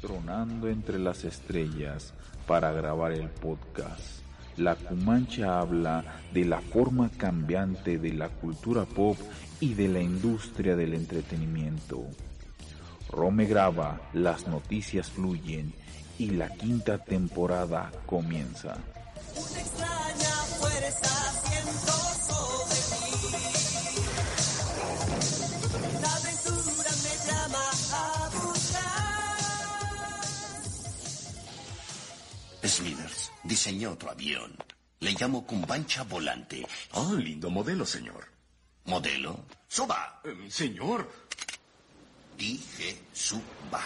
tronando entre las estrellas para grabar el podcast. La Cumancha habla de la forma cambiante de la cultura pop y de la industria del entretenimiento. Rome graba, las noticias fluyen y la quinta temporada comienza. Una extraña fuerza siento sobre mí. La aventura me llama a buscar. Smithers diseñó otro avión. Le llamo Cumbancha Volante. Ah, lindo modelo, señor. ¿Modelo? ¡Suba! Señor. Dije suba.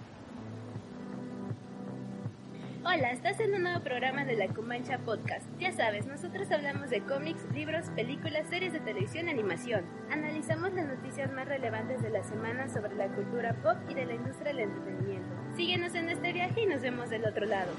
Hola, estás en un nuevo programa de La Cumancha Podcast. Ya sabes, nosotros hablamos de cómics, libros, películas, series de televisión y animación. Analizamos las noticias más relevantes de la semana sobre la cultura pop y de la industria del entretenimiento. Síguenos en este viaje y nos vemos del otro lado.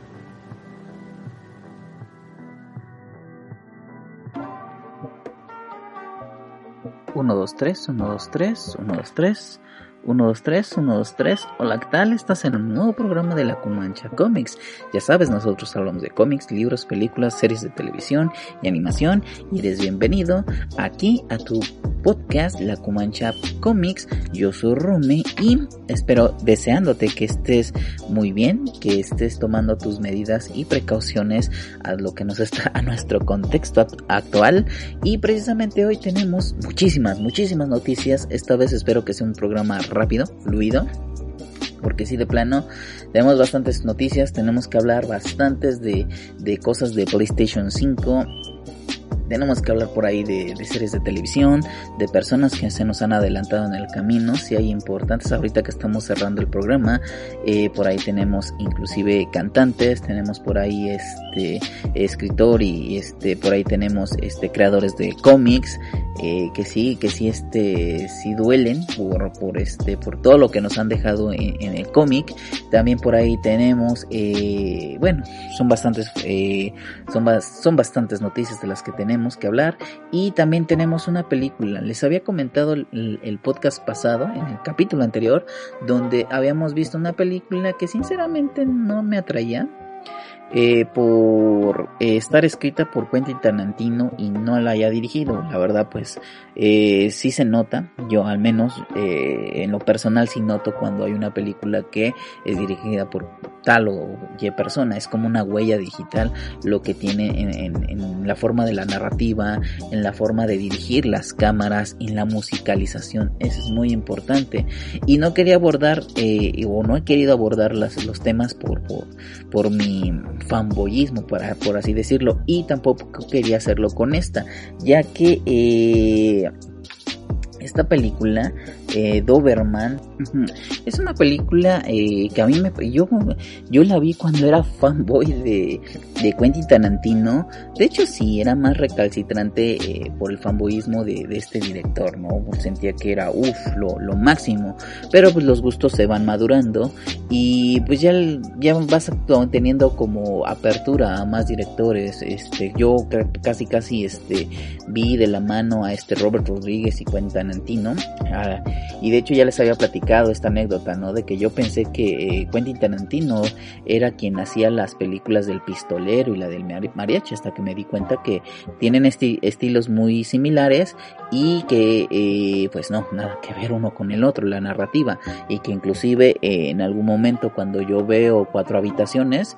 Uno, dos, tres, 1, 2, 3, 1, 2, 3. 1, 2, 3, 1, 2, 3. Hola, ¿qué tal? Estás en un nuevo programa de La Cumancha Comics. Ya sabes, nosotros hablamos de cómics, libros, películas, series de televisión y animación. Y eres bienvenido aquí a tu podcast La Cumancha Comics. Yo soy Rome y espero deseándote que estés muy bien, que estés tomando tus medidas y precauciones a lo que nos está a nuestro contexto actual. Y precisamente hoy tenemos muchísimas noticias. Esta vez espero que sea un programa rápido, fluido, porque si de plano tenemos bastantes noticias, tenemos que hablar bastantes de cosas de PlayStation 5. Tenemos que hablar por ahí de series de televisión, de personas que se nos han adelantado en el camino, si hay importantes ahorita que estamos cerrando el programa. Por ahí tenemos inclusive cantantes, tenemos por ahí escritor y por ahí tenemos creadores de cómics, que sí duelen por todo lo que nos han dejado en el cómic. También por ahí tenemos son bastantes noticias de las que tenemos que hablar. Y también tenemos una película. Les había comentado el podcast pasado, en el capítulo anterior, donde habíamos visto una película que sinceramente no me atraía, por estar escrita por Quentin Tarantino y no la haya dirigido. La verdad, pues sí se nota. Yo al menos en lo personal sí noto cuando hay una película que es dirigida por tal o y persona. Es como una huella digital lo que tiene en la forma de la narrativa, en la forma de dirigir las cámaras, en la musicalización. Eso es muy importante. Y no quería abordar no he querido abordar los temas por mi fanboyismo, por así decirlo, y tampoco quería hacerlo con esta, ya que esta película, Doberman, es una película que a mí yo la vi cuando era fanboy de Quentin Tarantino. De hecho sí, era más recalcitrante por el fanboyismo de este director, ¿no? Sentía que era lo máximo, pero pues los gustos se van madurando y pues ya vas teniendo como apertura a más directores. Yo casi vi de la mano a Robert Rodríguez y Quentin Tarantino, y de hecho ya les había platicado esta anécdota, ¿no? De que yo pensé que Quentin Tarantino era quien hacía las películas del pistolero y la del mariachi, hasta que me di cuenta que tienen estilos muy similares y que pues no, nada que ver uno con el otro, la narrativa, y que inclusive en algún momento cuando yo veo 4 habitaciones,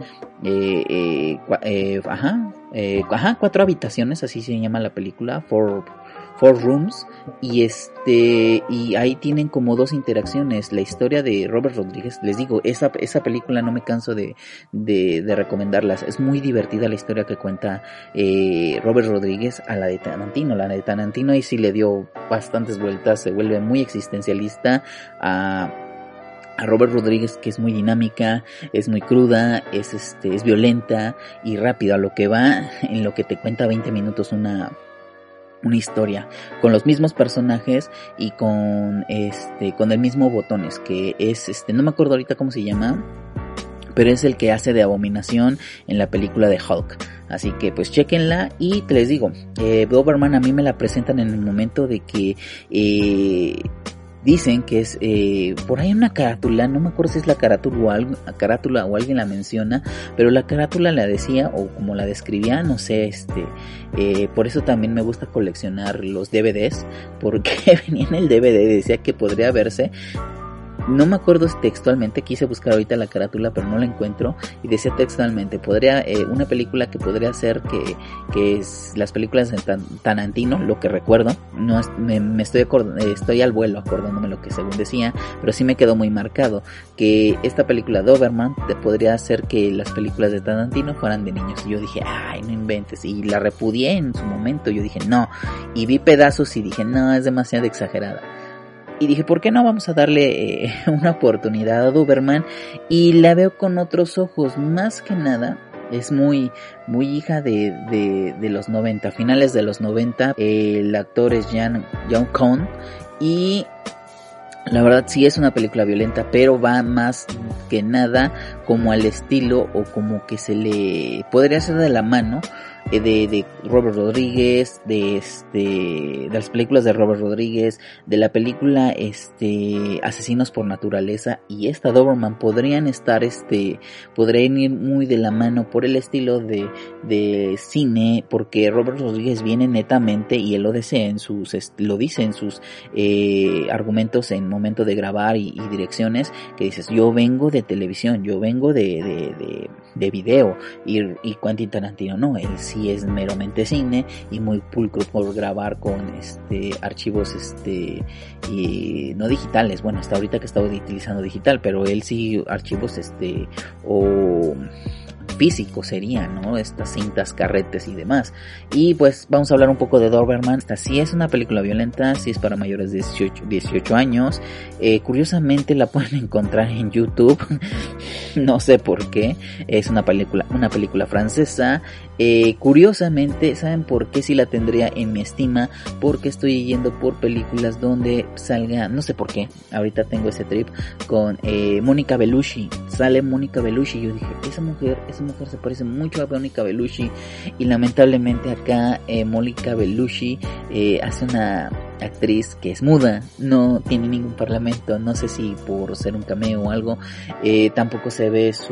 4 habitaciones, así se llama la película, Four Rooms, y ahí tienen como 2 interacciones. La historia de Robert Rodríguez, les digo, esa película no me canso de recomendarlas. Es muy divertida la historia que cuenta Robert Rodríguez a la de Tarantino. La de Tarantino ahí sí le dio bastantes vueltas, se vuelve muy existencialista. A Robert Rodríguez, que es muy dinámica, es muy cruda, es violenta y rápido a lo que va, en lo que te cuenta 20 minutos una historia, con los mismos personajes y con el mismo Botones, que es no me acuerdo ahorita cómo se llama, pero es el que hace de Abominación en la película de Hulk. Así que pues chequenla. Y te les digo, Doberman a mí me la presentan en el momento de que dicen que es por ahí una carátula, no me acuerdo si es la carátula o alguien la menciona, pero la carátula la decía o como la describía, no sé, por eso también me gusta coleccionar los DVDs, porque venía en el DVD, decía que podría verse. No me acuerdo textualmente, quise buscar ahorita la carátula pero no la encuentro, y decía textualmente, podría una película que podría ser que es las películas de Tarantino, lo que recuerdo, no es, estoy al vuelo acordándome lo que según decía, pero sí me quedó muy marcado, que esta película Doberman podría hacer que las películas de Tarantino fueran de niños, y yo dije, ay, no inventes, y la repudié en su momento, yo dije, no, y vi pedazos y dije, no, es demasiado exagerada. Y dije, ¿por qué no vamos a darle una oportunidad a Doberman? Y la veo con otros ojos, más que nada. Es muy hija de los 90, finales de los 90. El actor es John Cohn. Y la verdad sí es una película violenta, pero va más que nada como al estilo o como que se le podría hacer de la mano de Robert Rodríguez, de las películas de Robert Rodríguez, de la película Asesinos por Naturaleza, y esta Doberman podrían ir muy de la mano por el estilo de cine, porque Robert Rodríguez viene netamente, y él lo dice en sus argumentos en momento de grabar y direcciones, que dices, yo vengo de televisión, yo vengo de video, y Quentin Tarantino no, él sí es meramente cine y muy pulcro por grabar con archivos no digitales, bueno, hasta ahorita que estaba utilizando digital, pero él sí archivos o físico sería, ¿no? Estas cintas, carretes y demás. Y pues vamos a hablar un poco de Doberman. Esta sí es una película violenta, sí es para mayores de 18 años. Curiosamente la pueden encontrar en YouTube. No sé por qué. Es una película francesa. Curiosamente, ¿saben por qué sí la tendría en mi estima? Porque estoy yendo por películas donde salga, no sé por qué, ahorita tengo ese trip con Mónica Bellucci. Sale Mónica Bellucci, yo dije, esa mujer se parece mucho a Mónica Bellucci, y lamentablemente acá Mónica Bellucci hace una actriz que es muda, no tiene ningún parlamento, no sé si por ser un cameo o algo, tampoco se ve su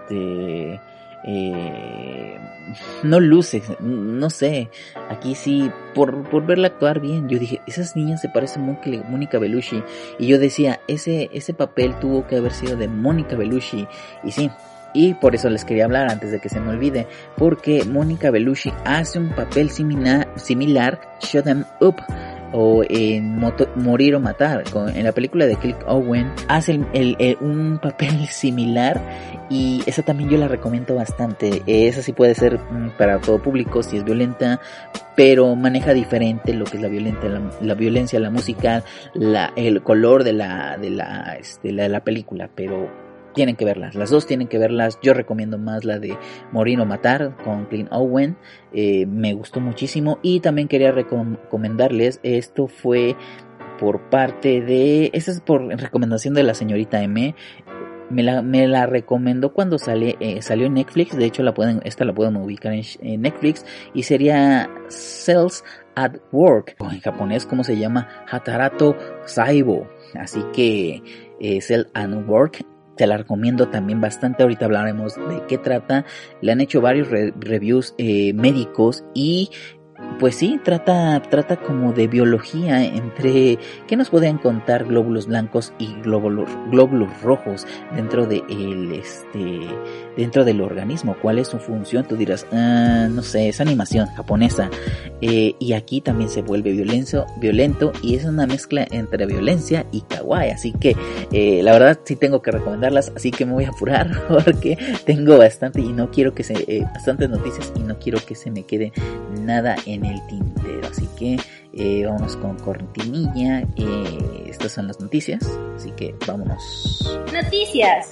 no luce, no sé, aquí sí, por verla actuar bien, yo dije, esas niñas se parecen mucho a Mónica Bellucci, y yo decía, ese papel tuvo que haber sido de Mónica Bellucci, y sí, y por eso les quería hablar antes de que se me olvide, porque Mónica Bellucci hace un papel similar, Shut 'Em Up, o en Morir o Matar, en la película de Cliff Owen hace un papel similar, y esa también yo la recomiendo bastante. Esa sí puede ser para todo público, si es violenta, pero maneja diferente lo que es la violencia, la música, el color de la película, pero tienen que verlas, las dos tienen que verlas. Yo recomiendo más la de Morir o Matar con Clint Owen, me gustó muchísimo. Y también quería recomendarles, esto fue por parte de, esta es por recomendación de la señorita M. Me la recomendó cuando salió en Netflix. De hecho la pueden ubicar en Netflix, y sería Cells at Work, o en japonés como se llama, Hatarato Saibo. Así que Cells at Work te la recomiendo también bastante. Ahorita hablaremos de qué trata. Le han hecho varios reviews médicos, y pues sí, trata como de biología, entre qué nos pueden contar glóbulos blancos y glóbulos rojos dentro de dentro del organismo, cuál es su función. Tú dirás, no sé, es animación japonesa, y aquí también se vuelve violento, y es una mezcla entre violencia y kawaii, así que la verdad sí tengo que recomendarlas, así que me voy a apurar porque tengo bastantes noticias, y no quiero que se me quede nada en el tintero, así que vámonos con cortinilla. Estas son las noticias, así que vámonos. Noticias.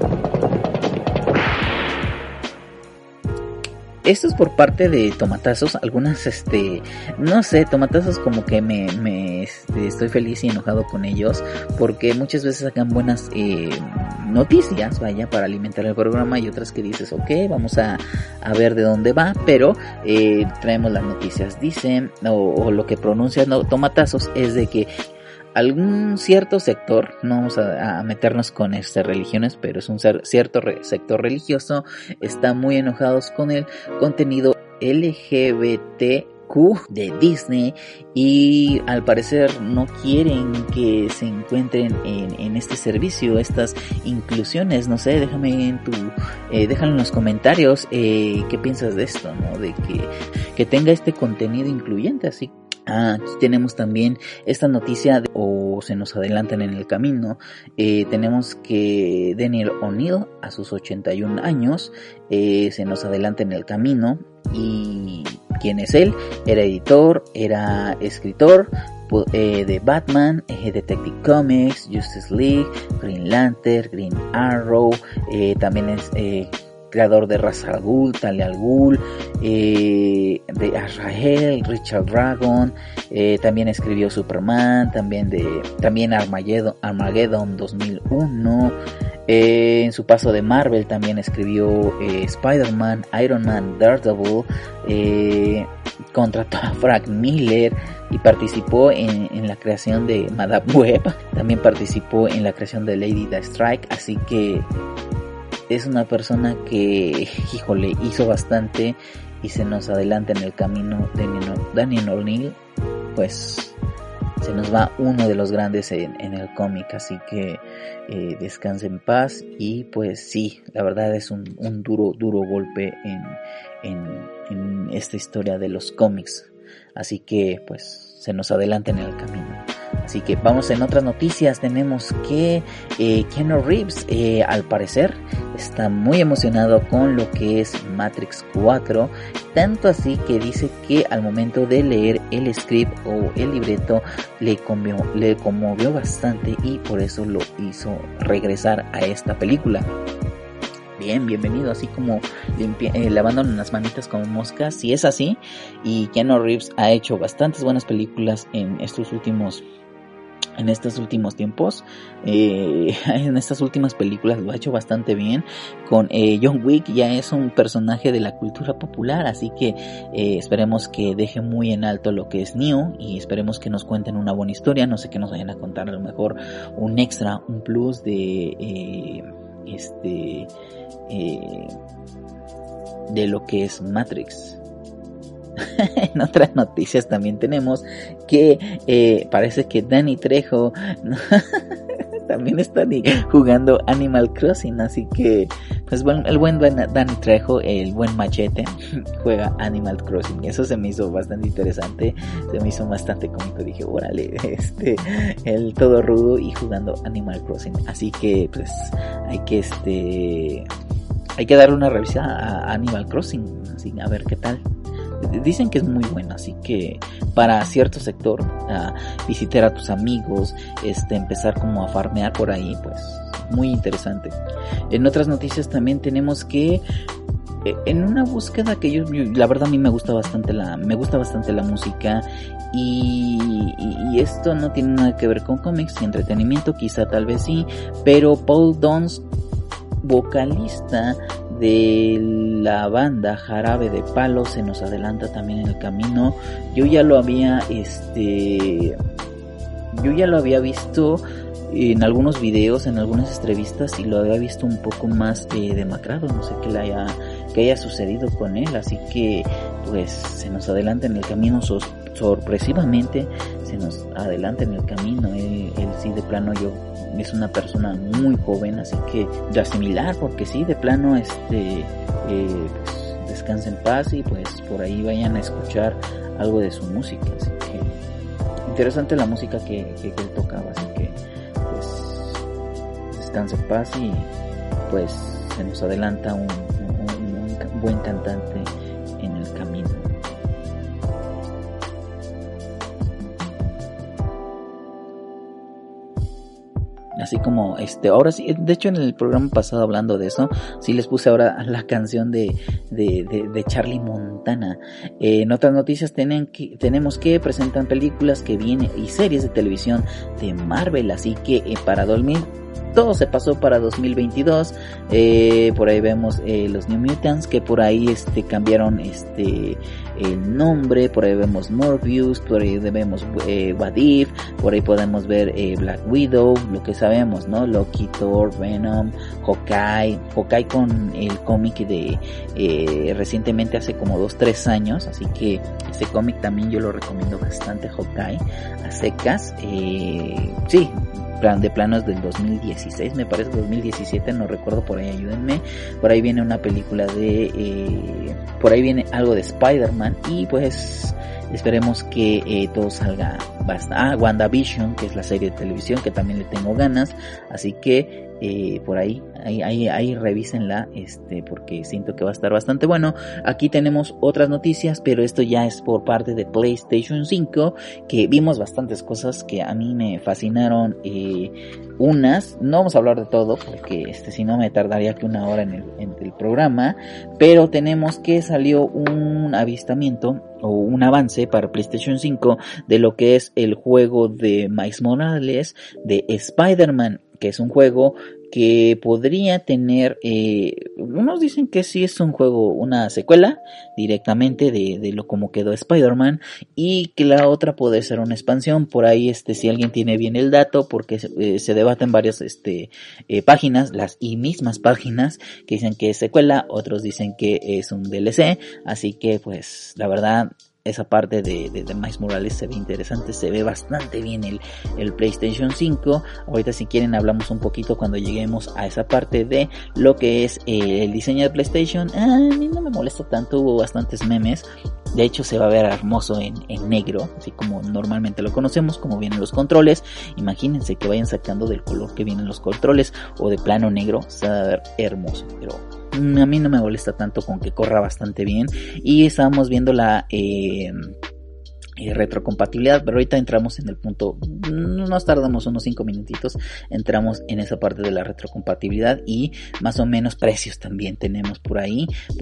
Esto es por parte de Tomatazos. Algunas, no sé, Tomatazos como que estoy feliz y enojado con ellos, porque muchas veces sacan buenas noticias, vaya, para alimentar el programa, y otras que dices, ok, vamos a ver de dónde va, pero traemos las noticias. Dicen, o lo que pronuncian Tomatazos es de que algún cierto sector, no vamos a meternos con religiones, pero es un cierto sector religioso, está muy enojados con el contenido LGBTQ de Disney y al parecer no quieren que se encuentren en este servicio estas inclusiones. No sé, déjame déjalo en los comentarios qué piensas de esto, ¿no? De que tenga este contenido incluyente. Así aquí tenemos también esta noticia o se nos adelantan en el camino. Tenemos que Daniel O'Neill a sus 81 años se nos adelanta en el camino. Y ¿quién es él? Era editor, era escritor de Batman, Detective Comics, Justice League, Green Lantern, Green Arrow, también es creador de Ra's al Ghul, Talia al Ghul, de Azrael, Richard Dragon, también escribió Superman, también Armageddon 2001. En su paso de Marvel también escribió Spider-Man, Iron Man, Daredevil, contrató a Frank Miller y participó en la creación de Madame Web. También participó en la creación de Lady Deathstrike, así que es una persona que, híjole, hizo bastante y se nos adelanta en el camino de Daniel O'Neill. Pues se nos va uno de los grandes en el cómic, así que descanse en paz. Y pues sí, la verdad es un duro golpe en esta historia de los cómics, así que pues se nos adelanta en el camino. Así que vamos en otras noticias. Tenemos que Keanu Reeves al parecer está muy emocionado con lo que es Matrix 4, tanto así que dice que al momento de leer el script o el libreto le conmovió bastante y por eso lo hizo regresar a esta película. Bienvenido, así como lavándonos las manitas como moscas, si es así. Y Keanu Reeves ha hecho bastantes buenas películas en estos últimos tiempos, en estas últimas películas lo ha hecho bastante bien. Con John Wick ya es un personaje de la cultura popular, así que esperemos que deje muy en alto lo que es Neo y esperemos que nos cuenten una buena historia. No sé qué nos vayan a contar, a lo mejor un extra, un plus de lo que es Matrix. En otras noticias también tenemos que parece que Danny Trejo también está jugando Animal Crossing, así que pues bueno, el buen Danny Trejo, el buen machete, juega Animal Crossing. Eso se me hizo bastante interesante, se me hizo bastante cómico. Dije, órale, el todo rudo y jugando Animal Crossing. Así que pues hay que dar una revisión a Animal Crossing, así a ver qué tal. Dicen que es muy bueno, así que para cierto sector, visitar a tus amigos, empezar como a farmear por ahí, pues muy interesante. En otras noticias también tenemos que en una búsqueda que yo la verdad a mí me gusta bastante la música y esto no tiene nada que ver con cómics y entretenimiento, quizá tal vez sí, pero Paul Dons, vocalista de la banda Jarabe de Palo, se nos adelanta también en el camino. Yo ya lo había visto en algunos videos, en algunas entrevistas, y lo había visto un poco más demacrado. No sé qué haya sucedido con él, así que pues se nos adelanta en el camino. Sorpresivamente se nos adelanta en el camino. Él sí, de plano, es una persona muy joven, así que de asimilar, porque sí, de plano pues descansa en paz y pues por ahí vayan a escuchar algo de su música. Así que interesante la música que él tocaba, así que pues descansa en paz y pues se nos adelanta un buen cantante en el camino. Así como ahora sí, de hecho en el programa pasado hablando de eso, sí les puse ahora la canción de Charlie Montana. En otras noticias tenemos que presentan películas que vienen y series de televisión de Marvel, así que para todo se pasó para 2022. Por ahí vemos los New Mutants, que por ahí cambiaron el nombre. Por ahí vemos Morbius, por ahí vemos What If, por ahí podemos ver Black Widow, lo que sabemos, ¿no? Loki, Thor, Venom, Hawkeye con el cómic de recientemente, hace como 2-3 años, así que ese cómic también yo lo recomiendo bastante, Hawkeye a secas. Sí, de planos del 2016, me parece 2017, no recuerdo, por ahí ayúdenme. Por ahí viene una película por ahí viene algo de Spider-Man, y pues esperemos que todo salga bastante. WandaVision, que es la serie de televisión que también le tengo ganas, así que por ahí revísenla, porque siento que va a estar bastante bueno. Aquí tenemos otras noticias, pero esto ya es por parte de PlayStation 5, que vimos bastantes cosas que a mí me fascinaron. No vamos a hablar de todo, porque si no me tardaría que una hora en el programa, pero tenemos que salió un avistamiento o un avance para PlayStation 5 de lo que es el juego de Miles Morales de Spider-Man, que es un juego que podría tener, unos dicen que sí es un juego, una secuela directamente de lo como quedó Spider-Man, y que la otra puede ser una expansión. Por ahí si alguien tiene bien el dato, porque se debaten varias páginas, las mismas páginas, que dicen que es secuela, otros dicen que es un DLC, así que pues la verdad esa parte de Miles Morales se ve interesante, se ve bastante bien el PlayStation 5. Ahorita si quieren hablamos un poquito cuando lleguemos a esa parte de lo que es el diseño de PlayStation. A mí no me molesta tanto, hubo bastantes memes. De hecho se va a ver hermoso en negro, así como normalmente lo conocemos, como vienen los controles. Imagínense que vayan sacando del color que vienen los controles, o de plano negro, se va a ver hermoso, pero a mí no me molesta tanto, con que corra bastante bien. Y estábamos viendo la retrocompatibilidad, pero ahorita entramos en el punto, nos tardamos unos 5 minutitos, entramos en esa parte de la retrocompatibilidad, y más o menos precios también tenemos por ahí,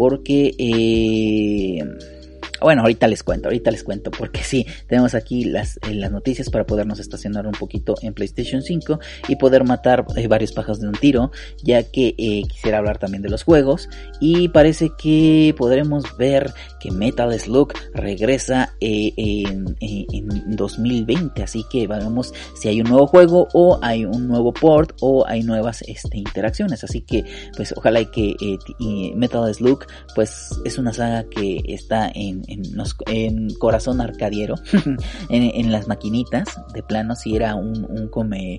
porque bueno, ahorita les cuento, porque sí, tenemos aquí las noticias para podernos estacionar un poquito en PlayStation 5 y poder matar varios pájaros de un tiro, ya que quisiera hablar también de los juegos, y parece que podremos ver que Metal Slug regresa en 2020, así que veremos si hay un nuevo juego, o hay un nuevo port, o hay nuevas interacciones, así que pues ojalá que Metal Slug pues es una saga que está en corazón arcadiero, en las maquinitas, de plano si era un come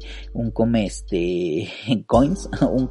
coins,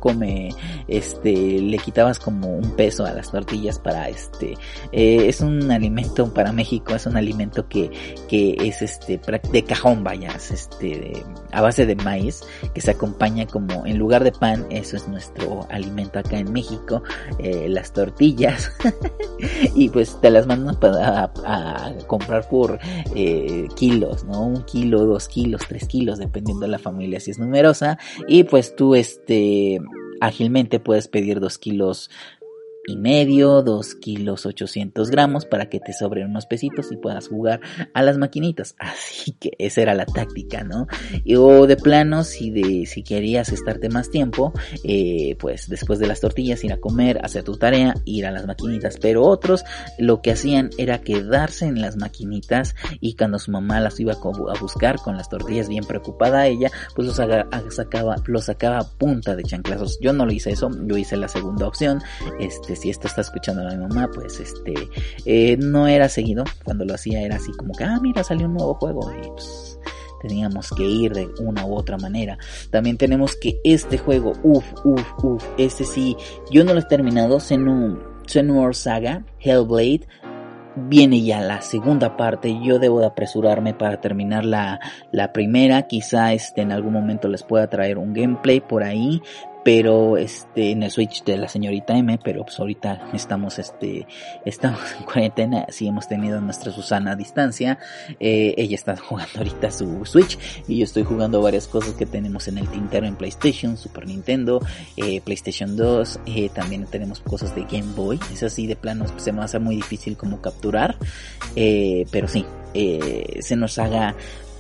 le quitabas como un peso a las tortillas para es un alimento para México, es un alimento que es de cajón, vaya, a base de maíz, que se acompaña como en lugar de pan. Eso es nuestro alimento acá en México, las tortillas y pues te las mandan a comprar por kilos, ¿no? 1 kilo, 2 kilos, 3 kilos, dependiendo de la familia si es numerosa, y pues tú ágilmente puedes pedir 2 kilos y medio, 2 kilos 800 gramos, para que te sobren unos pesitos y puedas jugar a las maquinitas. Así que esa era la táctica, ¿no? O de plano, si querías estarte más tiempo, pues después de las tortillas ir a comer, hacer tu tarea, ir a las maquinitas. Pero otros lo que hacían era quedarse en las maquinitas, y cuando su mamá las iba a buscar con las tortillas, bien preocupada ella, pues los sacaba a punta de chanclazos. Yo no lo hice eso, yo hice la segunda opción. Si esto está escuchando a mi mamá, pues no era seguido. Cuando lo hacía era así como que, mira, salió un nuevo juego, y pues teníamos que ir de una u otra manera. También tenemos que este juego, sí, yo no lo he terminado, Senua Saga, Hellblade. Viene ya la segunda parte, yo debo de apresurarme para terminar la primera. Quizá en algún momento les pueda traer un gameplay por ahí, pero en el Switch de la señorita M, pero pues ahorita estamos en cuarentena, sí hemos tenido nuestra Susana a distancia. Ella está jugando ahorita su Switch, y yo estoy jugando varias cosas que tenemos en el tintero en PlayStation, Super Nintendo, PlayStation 2, también tenemos cosas de Game Boy. Es así, de plano se me va a hacer muy difícil como capturar, pero sí, se nos haga.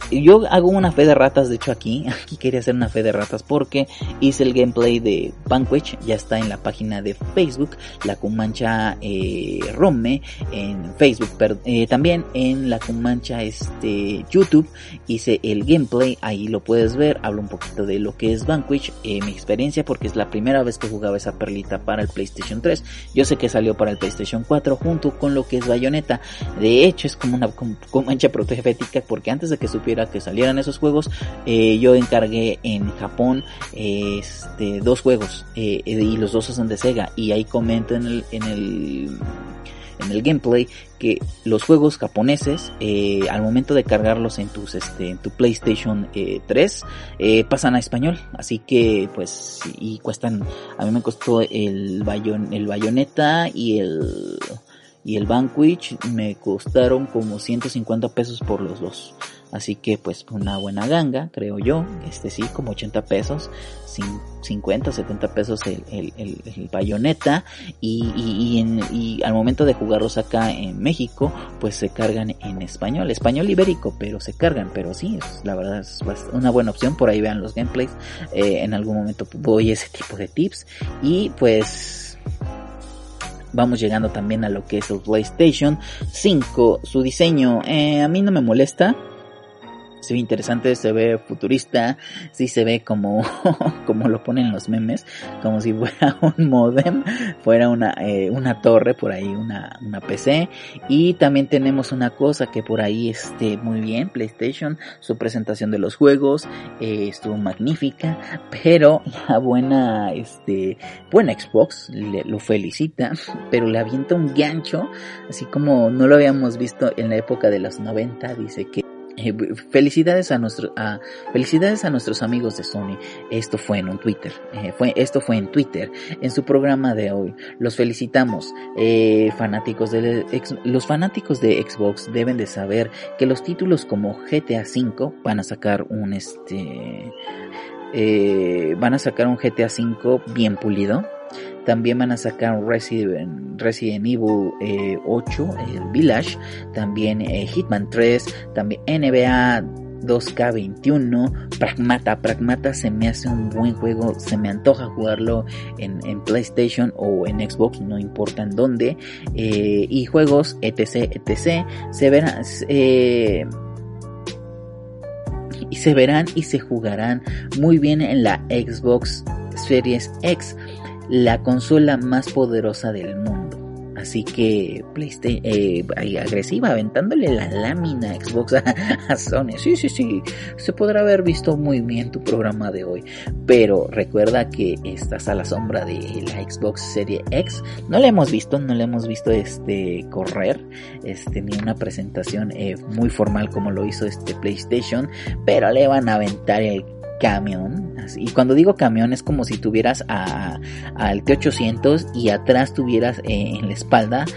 yo hago una fe de ratas, de hecho aquí quería hacer una fe de ratas porque hice el gameplay de Vanquish, ya está en la página de Facebook, La Cumancha Rome en Facebook, pero también en La Cumancha YouTube hice el gameplay, ahí lo puedes ver, hablo un poquito de lo que es Vanquish, mi experiencia, porque es la primera vez que jugaba esa perlita para el PlayStation 3, yo sé que salió para el PlayStation 4 junto con lo que es Bayonetta, de hecho es como una Cumancha profética, porque antes de que supiera que salieran esos juegos, yo encargué en Japón 2 juegos, y los 2 son de Sega, y ahí comento en el gameplay que los juegos japoneses al momento de cargarlos en tu PlayStation 3 pasan a español, así que pues, y cuestan, a mí me costó el Bayonetta y el Vanquish me costaron como 150 pesos por los 2. Así que pues una buena ganga, creo yo. Sí, como 80 pesos, 50, 70 pesos el Bayonetta. Y al momento de jugarlos acá en México, pues se cargan en español ibérico, pero se cargan. Pero sí, la verdad es una buena opción. Por ahí vean los gameplays. En algún momento doy ese tipo de tips. Y pues vamos llegando también a lo que es el PlayStation 5. Su diseño a mí no me molesta. Se ve interesante, se ve futurista, sí se ve como lo ponen los memes, como si fuera un modem, fuera una torre por ahí, una PC. Y también tenemos una cosa que por ahí muy bien, PlayStation, su presentación de los juegos estuvo magnífica, pero la buena Xbox lo felicita, pero le avienta un gancho, así como no lo habíamos visto en la época de los 90, dice que felicidades a nuestros amigos de Sony. Esto fue en un Twitter. Esto fue en Twitter, en su programa de hoy. Los felicitamos, los fanáticos de Xbox deben de saber que los títulos como GTA V van a sacar un GTA V bien pulido. También van a sacar un Resident Evil 8, el Village, también Hitman 3, también NBA 2K21, Pragmata se me hace un buen juego, se me antoja jugarlo en PlayStation o en Xbox, no importa en dónde, y juegos etc, se verán y se jugarán muy bien en la Xbox Series X, la consola más poderosa del mundo. Así que PlayStation agresiva, aventándole la lámina Xbox a Sony. Sí, se podrá haber visto muy bien tu programa de hoy, pero recuerda que estás a la sombra de la Xbox Series X. No le hemos visto correr ni una presentación muy formal como lo hizo PlayStation, pero le van a aventar el camión, y cuando digo camión es como si tuvieras al T800 y atrás tuvieras en la espalda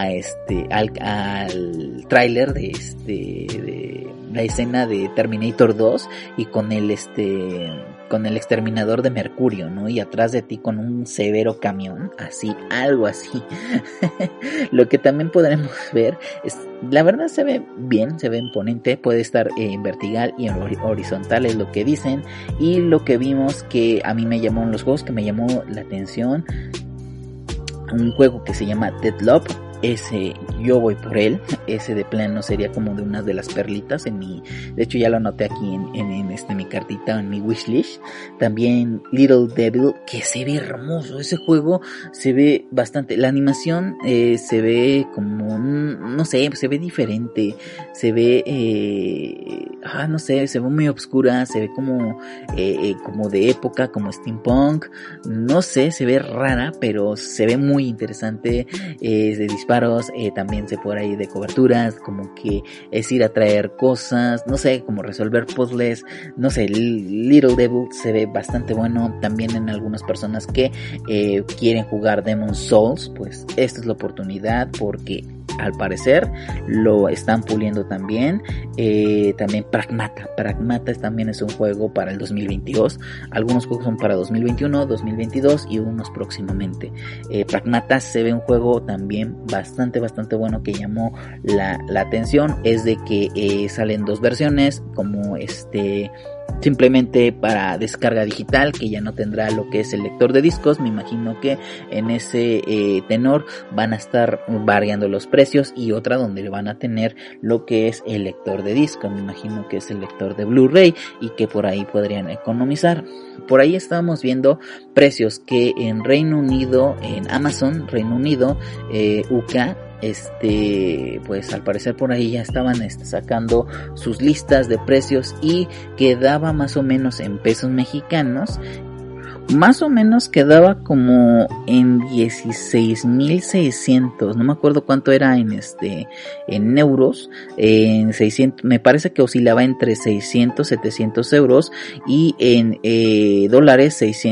al tráiler de la escena de Terminator 2 y con el exterminador de Mercurio, ¿no? Y atrás de ti con un severo camión, algo así. Lo que también podremos ver es, la verdad se ve bien, se ve imponente, puede estar en vertical y en horizontal, es lo que dicen. Y lo que vimos que a mí me llamó en los juegos, que me llamó la atención, un juego que se llama Deadloop. Ese yo voy por él, ese de plano sería como de una de las perlitas de hecho ya lo anoté aquí en mi cartita, en mi wishlist. También Little Devil, que se ve hermoso, ese juego se ve bastante, la animación se ve como, no sé, se ve diferente, se ve, no sé, se ve muy oscura, se ve como de época, como steampunk, no sé, se ve rara, pero se ve muy interesante, de disparos, también se puede ir de coberturas, como que es ir a traer cosas, no sé, como resolver puzzles, no sé. Little Devil se ve bastante bueno. También en algunas personas que quieren jugar Demon's Souls, pues esta es la oportunidad, porque al parecer lo están puliendo también. También Pragmata también es un juego para el 2022, algunos juegos son para 2021, 2022 y unos próximamente. Pragmata se ve un juego también bastante bueno que llamó la atención. Es de que salen dos versiones, como simplemente para descarga digital, que ya no tendrá lo que es el lector de discos. Me imagino que en ese tenor van a estar variando los precios, y otra donde le van a tener lo que es el lector de disco. Me imagino que es el lector de Blu-ray y que por ahí podrían economizar. Por ahí estábamos viendo precios que en Reino Unido, en Amazon Reino Unido, UK, pues al parecer por ahí ya estaban sacando sus listas de precios, y quedaba más o menos en pesos mexicanos, más o menos quedaba como en 16,600, no me acuerdo cuánto era en euros, en 600, me parece que oscilaba entre 600, 700 euros, y en dólares,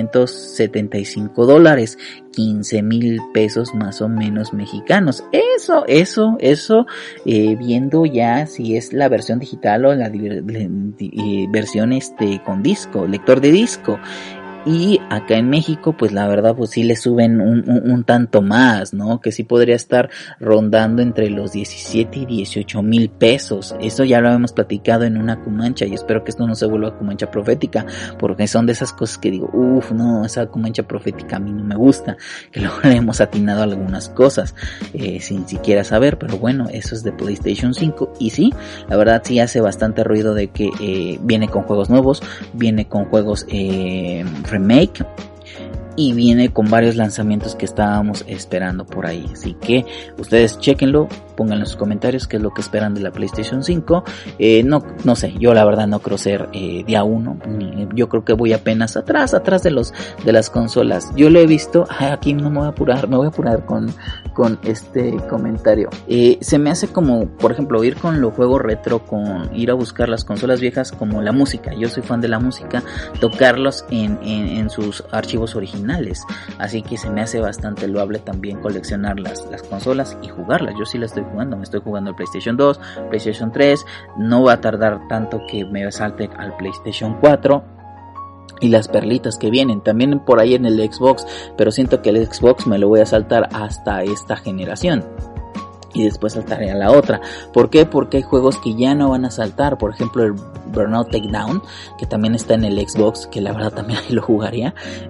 675 dólares, 15,000 pesos más o menos mexicanos. Eso, viendo ya si es la versión digital o la versión con disco, lector de disco. Y acá en México, pues la verdad, pues sí le suben un tanto más, ¿no? Que sí podría estar rondando entre los 17 y 18,000 pesos. Eso ya lo hemos platicado en una Cumancha, y espero que esto no se vuelva Cumancha profética, porque son de esas cosas que digo, no, esa Cumancha profética a mí no me gusta, que luego le hemos atinado algunas cosas, sin siquiera saber, pero bueno, eso es de PlayStation 5, y sí, la verdad sí hace bastante ruido de que viene con juegos nuevos, viene con juegos remake, y viene con varios lanzamientos que estábamos esperando por ahí. Así que ustedes chequenlo, pónganlo en sus comentarios qué es lo que esperan de la PlayStation 5. No sé, yo la verdad no creo ser día 1. Yo creo que voy apenas atrás de las consolas. Yo lo he visto, aquí no me voy a apurar con este comentario. Se me hace como, por ejemplo, ir con los juegos retro, con ir a buscar las consolas viejas, como la música. Yo soy fan de la música, tocarlos en sus archivos originales. Así que se me hace bastante loable también coleccionar las consolas y jugarlas. Yo sí las estoy jugando, me estoy jugando el PlayStation 2, PlayStation 3, no va a tardar tanto que me salte al PlayStation 4. Y las perlitas que vienen también por ahí en el Xbox, pero siento que el Xbox me lo voy a saltar hasta esta generación y después saltaré a la otra. ¿Por qué? Porque hay juegos que ya no van a saltar. Por ejemplo, el Burnout Takedown, que también está en el Xbox, que la verdad también ahí lo jugaría,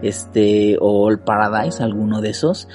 o el Paradise, alguno de esos,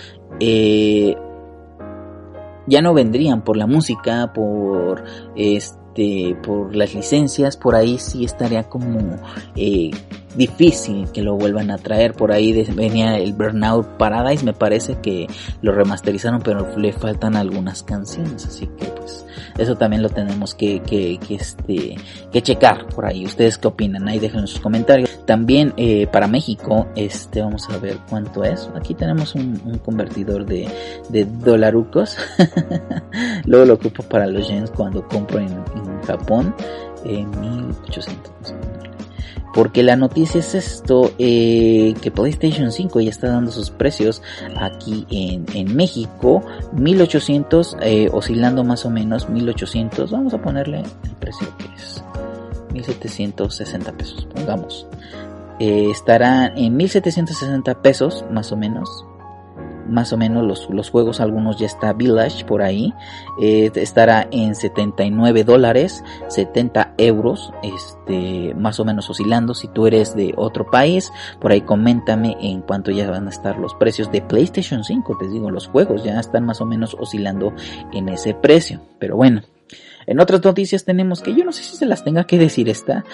ya no vendrían por la música, por las licencias. Por ahí sí estaría como difícil que lo vuelvan a traer. Por ahí venía el Burnout Paradise, me parece que lo remasterizaron, pero le faltan algunas canciones, así que pues eso también lo tenemos que checar por ahí. ¿Ustedes qué opinan? Ahí déjenlo en sus comentarios. También para México, vamos a ver cuánto es. Aquí tenemos un convertidor de dolarucos. Luego lo ocupo para los yens cuando compro en Japón. 1800. Porque la noticia es esto, que PlayStation 5 ya está dando sus precios aquí en México, 1800, oscilando más o menos 1800, vamos a ponerle el precio que es 1760 pesos, pongamos, estará en 1760 pesos más o menos los juegos. Algunos ya está Village por ahí, estará en 79 dólares, 70 euros, más o menos oscilando. Si tú eres de otro país, por ahí coméntame en cuánto ya van a estar los precios de PlayStation 5. Te digo, los juegos ya están más o menos oscilando en ese precio. Pero bueno, en otras noticias tenemos que yo no sé si se las tenga que decir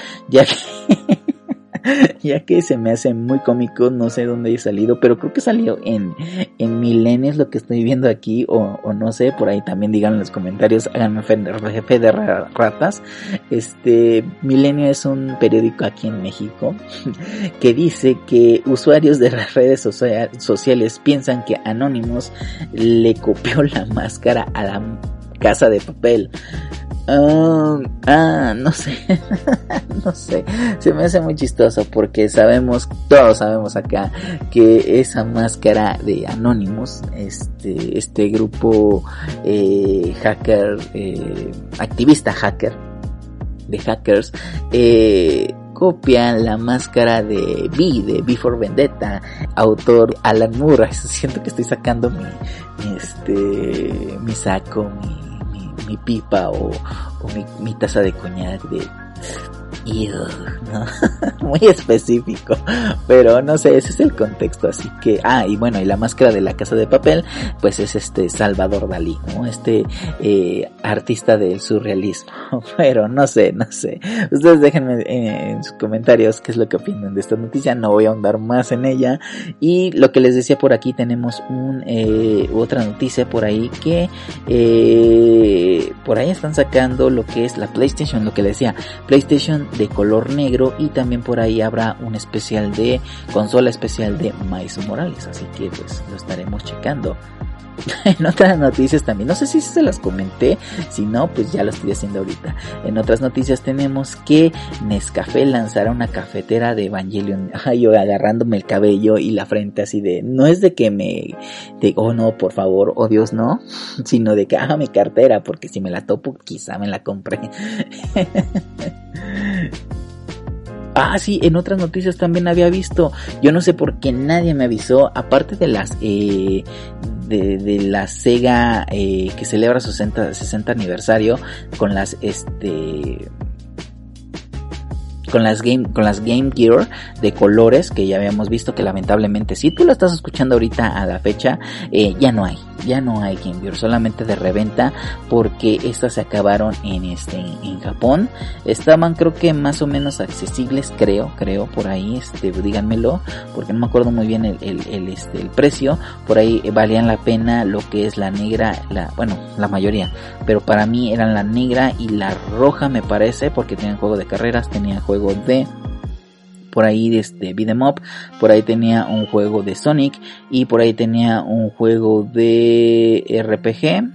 ya que se me hace muy cómico, no sé dónde haya salido, pero creo que salió en Milenio, es lo que estoy viendo aquí, o no sé, por ahí también digan en los comentarios, háganme fe de ratas. Milenio es un periódico aquí en México que dice que usuarios de las redes sociales piensan que Anonymous le copió la máscara a la Casa de Papel. No sé, no sé, se me hace muy chistoso porque todos sabemos acá que esa máscara de Anonymous, este grupo hacker, activista hacker, de hackers, copia la máscara de V for Vendetta, autor Alan Moore. Siento que estoy sacando mi saco, mi pipa o mi taza de coñac de ¿no? Muy específico, pero no sé, ese es el contexto, así que, y bueno, y la máscara de La Casa de Papel, pues es Salvador Dalí, ¿no? Artista del surrealismo, pero no sé, ustedes déjenme en sus comentarios qué es lo que opinan de esta noticia, no voy a ahondar más en ella, y lo que les decía, por aquí tenemos otra noticia por ahí que, por ahí están sacando lo que es la PlayStation, lo que les decía, PlayStation de color negro, y también por ahí habrá un especial de consola especial de Miles Morales, así que pues lo estaremos checando. En otras noticias también, no sé si se las comenté, si no pues ya lo estoy haciendo ahorita. En otras noticias tenemos que Nescafé lanzará una cafetera de Evangelion. Yo agarrándome el cabello y la frente así de, no es de que oh no, por favor, oh Dios no, sino de que mi cartera, porque si me la topo quizá me la compré. Sí, en otras noticias también había visto, yo no sé por qué nadie me avisó, aparte de las de la Sega que celebra su 60 aniversario con las Game Gear de colores que ya habíamos visto, que lamentablemente si tú lo estás escuchando ahorita a la fecha, ya no hay Game Gear, solamente de reventa, porque estas se acabaron en Japón. Estaban creo que más o menos accesibles, creo por ahí, díganmelo, porque no me acuerdo muy bien el precio. Por ahí valían la pena lo que es la negra, la mayoría, pero para mí eran la negra y la roja, me parece, porque tenían juego de carreras, tenían juego de por ahí beat 'em up, por ahí tenía un juego de Sonic y por ahí tenía un juego de RPG,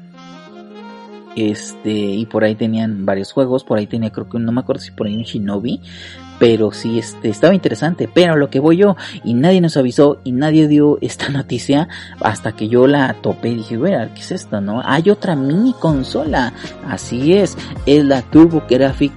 y por ahí tenían varios juegos, por ahí tenía, creo que no me acuerdo si por ahí un Shinobi, pero sí estaba interesante. Pero lo que voy yo, y nadie nos avisó y nadie dio esta noticia hasta que yo la topé y dije, bueno, ¿qué es esto, no? Hay otra mini consola, así es la TurboGrafx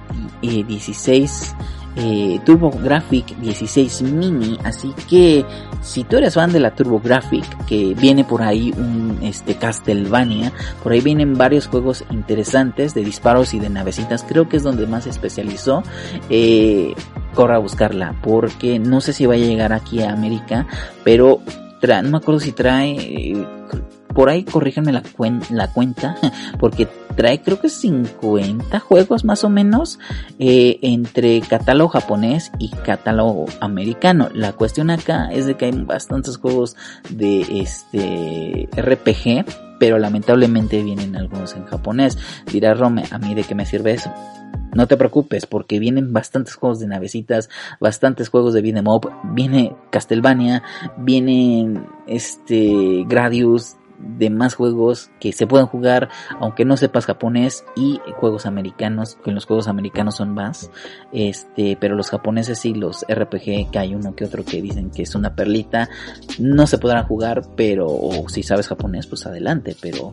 16 Mini, así que si tú eres fan de la TurboGrafx, que viene por ahí un Castlevania, por ahí vienen varios juegos interesantes de disparos y de navecitas, creo que es donde más se especializó. Corra a buscarla, porque no sé si vaya a llegar aquí a América, pero no me acuerdo si trae, por ahí corríjanme la cuenta, porque trae creo que 50 juegos más o menos, entre catálogo japonés y catálogo americano. La cuestión acá es de que hay bastantes juegos de RPG, pero lamentablemente vienen algunos en japonés. Dirá Rome, ¿a mí de qué me sirve eso? No te preocupes, porque vienen bastantes juegos de navecitas, bastantes juegos de beat 'em up, viene Castlevania, vienen Gradius, demás juegos que se pueden jugar aunque no sepas japonés, y juegos americanos, que los juegos americanos son más, pero los japoneses sí, los RPG, que hay uno que otro que dicen que es una perlita, no se podrán jugar, pero si sabes japonés pues adelante. Pero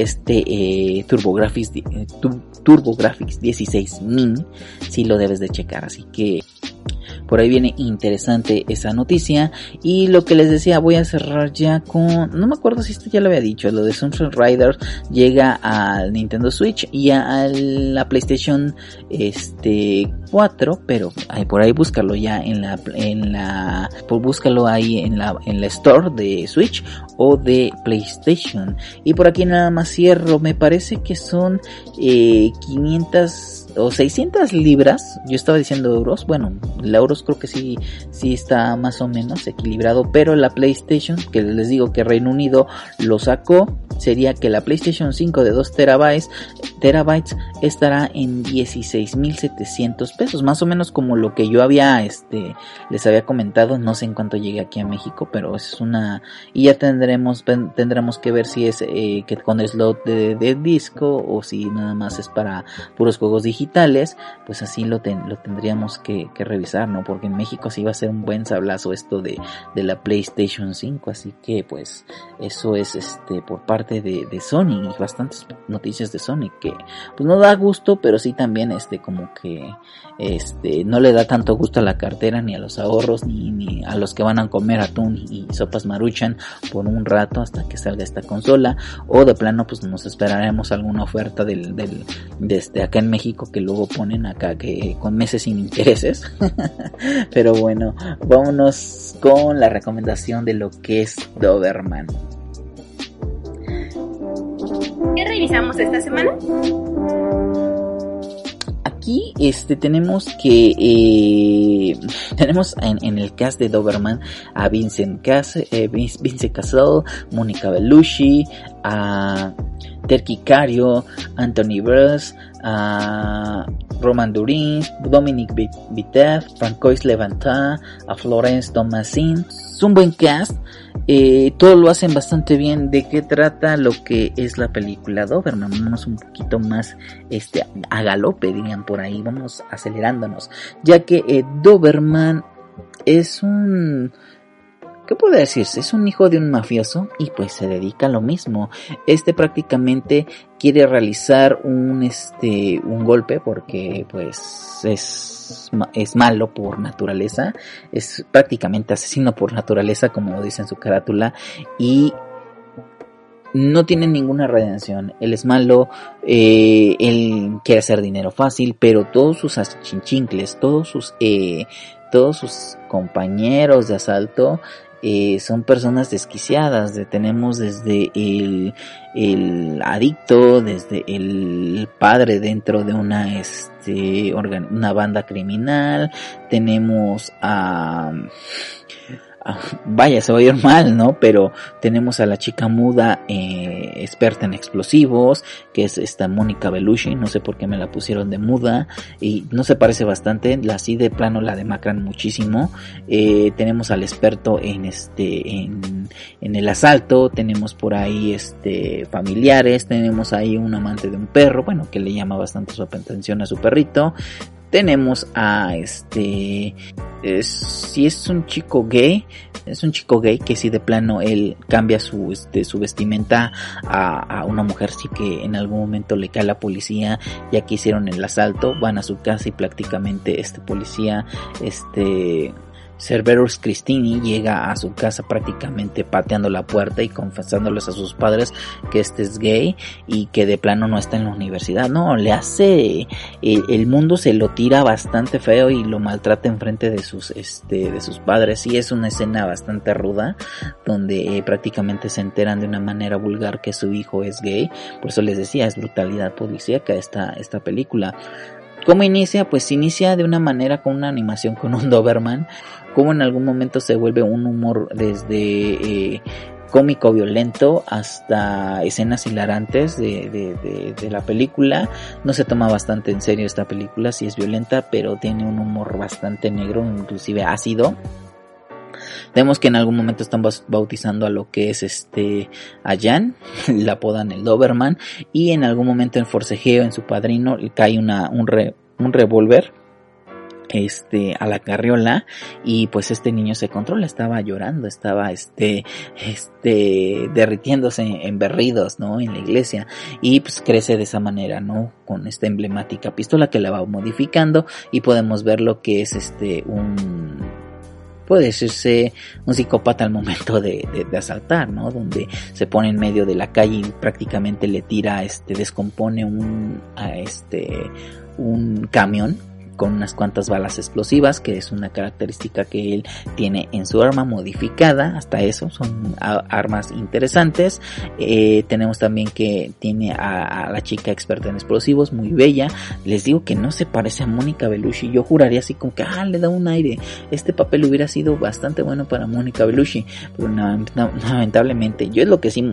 TurboGrafx 16 Mini sí lo debes de checar, así que por ahí viene interesante esa noticia. Y lo que les decía, voy a cerrar ya con, no me acuerdo si esto ya lo había dicho, lo de Sunset Riders llega al Nintendo Switch y a la PlayStation 4, pero por ahí búscalo ya búscalo ahí en la Store de Switch o de PlayStation. Y por aquí nada más cierro, me parece que son 500 o 600 libras, yo estaba diciendo euros, bueno, el euros creo que sí está más o menos equilibrado, pero la PlayStation, que les digo que Reino Unido lo sacó sería que la PlayStation 5 de 2 terabytes estará en 16,700 pesos, más o menos como lo que yo les había comentado. No sé en cuánto llegue aquí a México, pero es y ya tendremos que ver si es que con slot de disco o si nada más es para puros juegos digitales. Pues así lo tendríamos que revisar, ¿no? Porque en México sí va a ser un buen sablazo esto de la PlayStation 5, así que pues eso es por parte de Sony, y bastantes noticias de Sony que pues no da gusto, pero sí también como que no le da tanto gusto a la cartera, ni a los ahorros, ni a los que van a comer atún y sopas Maruchan por un rato hasta que salga esta consola, o de plano pues nos esperaremos alguna oferta de acá en México que luego ponen acá que con meses sin intereses. Pero bueno, vámonos con la recomendación de lo que es Doberman. ¿Qué revisamos esta semana? Aquí tenemos que tenemos en el cast de Doberman a Vincent Cassel, Monica Bellucci, a Terky Cario, Anthony Burns, a Roman Durin, Dominic Vitev, Francois Levantin, a Florence Thomasin. Es un buen cast. Todo lo hacen bastante bien. ¿De qué trata lo que es la película Doberman? Vamos un poquito más a galope, dirían por ahí. Vamos acelerándonos, ya que Doberman es ¿qué puede decirse? Es un hijo de un mafioso y pues se dedica a lo mismo. Prácticamente quiere realizar un golpe porque pues es malo por naturaleza. Es prácticamente asesino por naturaleza, como lo dice en su carátula, y no tiene ninguna redención. Él es malo, él quiere hacer dinero fácil, pero todos sus achichincles, todos sus compañeros de asalto son personas desquiciadas. Tenemos desde el adicto, desde el padre dentro de una banda criminal. Tenemos vaya, se va a ir mal, ¿no? Pero tenemos a la chica muda experta en explosivos, que es esta Monica Bellucci. No sé por qué me la pusieron de muda, y no se parece bastante. Así de plano la demacran muchísimo. Tenemos al experto en el asalto. Tenemos por ahí familiares. Tenemos ahí un amante de un perro, bueno, que le llama bastante su atención a su perrito. Tenemos a si es un chico gay que si de plano él cambia su vestimenta a una mujer, sí que en algún momento le cae la policía, ya que hicieron el asalto, van a su casa y prácticamente policía, Cerberus Christini llega a su casa prácticamente pateando la puerta y confesándoles a sus padres que es gay y que de plano no está en la universidad. No, le hace el mundo se lo tira bastante feo y lo maltrata enfrente de sus padres. Y es una escena bastante ruda donde prácticamente se enteran de una manera vulgar que su hijo es gay. Por eso les decía, es brutalidad policíaca esta película. ¿Cómo inicia? Pues inicia de una manera con una animación con un Doberman, como en algún momento se vuelve un humor desde cómico violento hasta escenas hilarantes de la película. No se toma bastante en serio esta película, sí es violenta, pero tiene un humor bastante negro, inclusive ácido. Vemos que en algún momento están bautizando a lo que es a Jan, la apodan el Doberman, y en algún momento en forcejeo en su padrino le cae un revólver a la carriola, y pues niño se controla, estaba llorando, estaba derritiéndose en berridos, ¿no? En la iglesia, y pues crece de esa manera, ¿no? Con esta emblemática pistola que la va modificando, y podemos ver lo que es puede decirse un psicópata al momento de asaltar, ¿no? Donde se pone en medio de la calle y prácticamente le tira, descompone un camión con unas cuantas balas explosivas, que es una característica que él tiene en su arma modificada. Hasta eso son armas interesantes. Tenemos también que tiene a la chica experta en explosivos, muy bella. Les digo que no se parece a Monica Bellucci. Yo juraría así como que le da un aire. Este papel hubiera sido bastante bueno para Monica Bellucci, pero lamentablemente yo es lo que sí